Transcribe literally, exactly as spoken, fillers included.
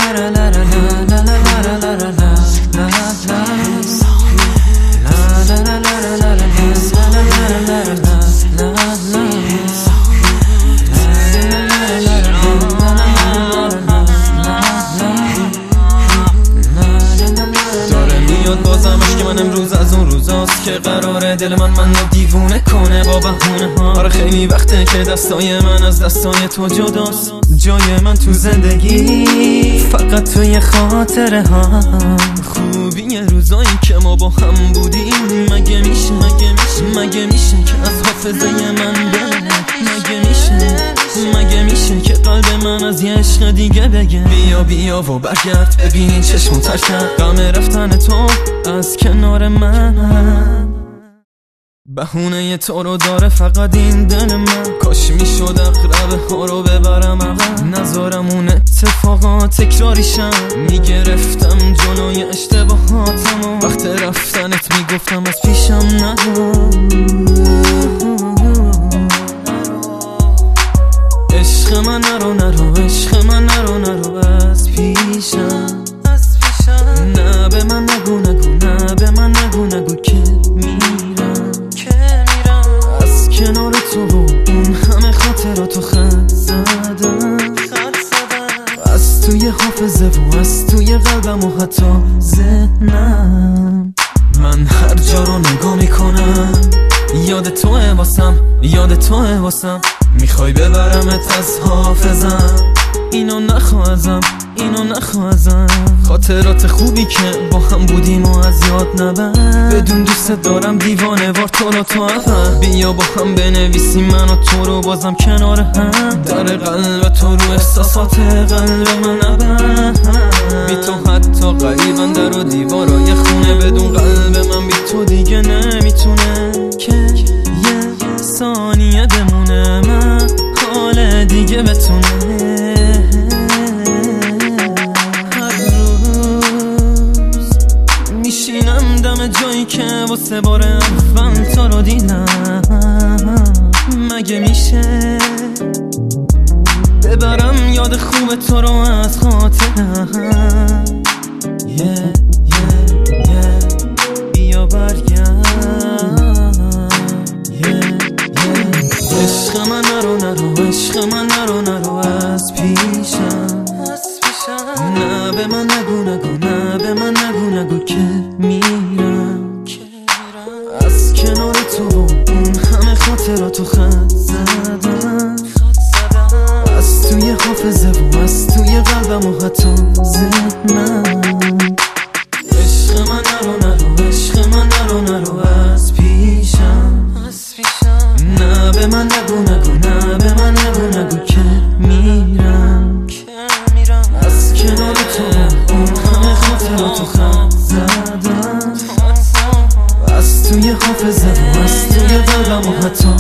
بازمش که من امروز از اون روزاست که قراره دل من من رو دیوونه کنه با بهونه ها. آره خیلی وقته که دستای من از دستای تو جداست، جای من تو زندگی فقط توی خاطره ها. خوبی یه روزایی که ما با هم بودیم مگه میشه مگه میشه مگه میشه که از حافظه من بره؟ مگه میشه مگه میشه که قلب من از یه عشق دیگه بگه بیا بیا و برگرد ببین چشمو تر کرد غم رفتن تو از کنار من. بهونه تو رو داره فقط این دل من، کاش میشد اقربه ها رو ببرم عقب، نذارم اون اتفاقات تکراریشم. میگرفتم جلوی اشتباهاتم و وقت رفتنت میگفتم از پیشم نرو. عشق من نرو نرو عشق من نرو نرو از پیشم. نه به من نگو نگو نه به من نگو نگو که میرم از کنار تو و اون همه خاطراتو خط زدم از توی حافظه و از توی قلبم و حتی ذهنم. من هر جا رو نگاه میکنم یاد توه واسم یاد توه واسم، میخوای ببرمت از حافظم. اینو نخواه ازم اینو نخواه ازم، خاطرات خوبی که با هم بودیم و از یاد نبر. بدون دوست دارم دیوانه وار تو رو تو هم، بیا با هم بنویسیم من و تو رو بازم کنار هم. در قلب تو رو احساسات قلب من نبر، بی تو حتی قریبا در و دیوارای خونه، بدون قلب من بی تو دیگه نمیتونه که یه ثانیه بمونه من حال دیگه بتونه. میشینم دم جایی که واسه بار اول تو رو دیدم، مگه میشه ببرم یاد خوب تو رو از خاطرم. yeah, yeah, yeah. بیا برگرد yeah, yeah. عشق من نرو نرو عشق من نرو نرو از پیشم. نه به من نگو نگو نه به من نگو نگو که میرم از کنار تو و اون همه خاطراتو خط زدم از توی حافظه و از توی قلبم و حتی ذهنم. عشق من نرو نرو عشق من نرو نرو از پیشم. نه به من نگو نگو نه به من نگو نگو که میرم از کنار تو اون همه خاطراتو خط زدم از توی حافظه و از توی قلبم و حتی